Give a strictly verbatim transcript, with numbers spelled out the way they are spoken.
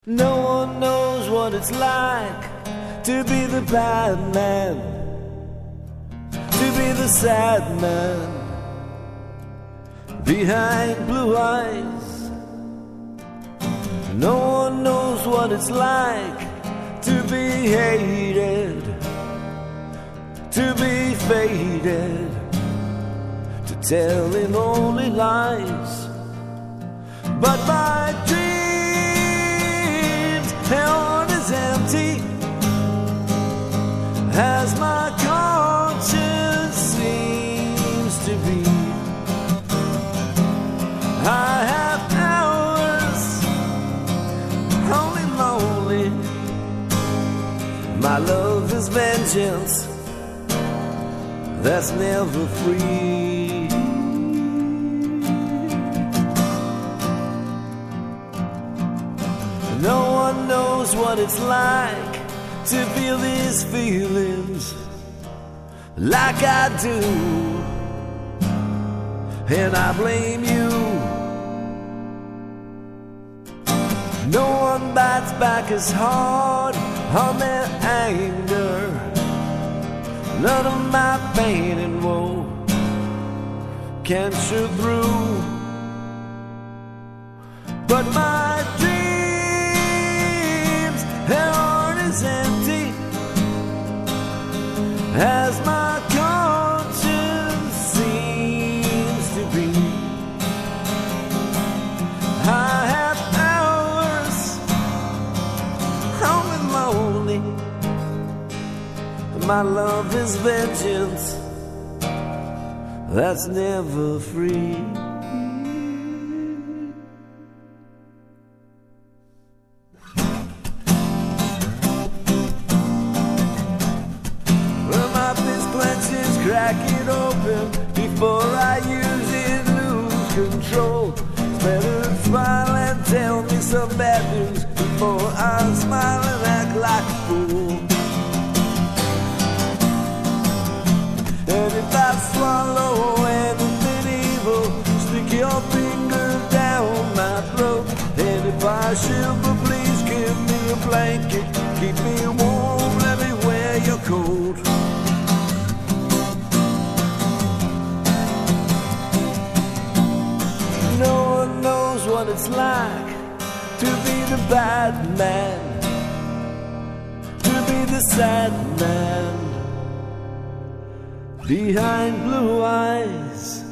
No one knows what it's like to be the bad man, to be the sad man behind blue eyes. No one knows what it's like to be hated, to be faded, to telling only lies. But my dreams, heart is empty, as my conscience seems to be. I have hours only lonely. My love is vengeance that's never free. No one knows what it's like to feel these feelings like I do, and I blame you. No one bites back as hard on their anger. None of my pain and woe can shoot through. But my dreams, their heart is empty, as my conscience seems to be. I have hours only lonely. My love is vengeance that's never free. Crack it open before I use it, lose control. It's better to smile and tell me some bad news before I smile and act like a fool. And if I swallow anything evil, stick your finger down my throat. And if I shiver, please give me a blanket, keep me warm, let me wear your coat. No one knows what it's like to be the bad man, to be the sad man behind blue eyes.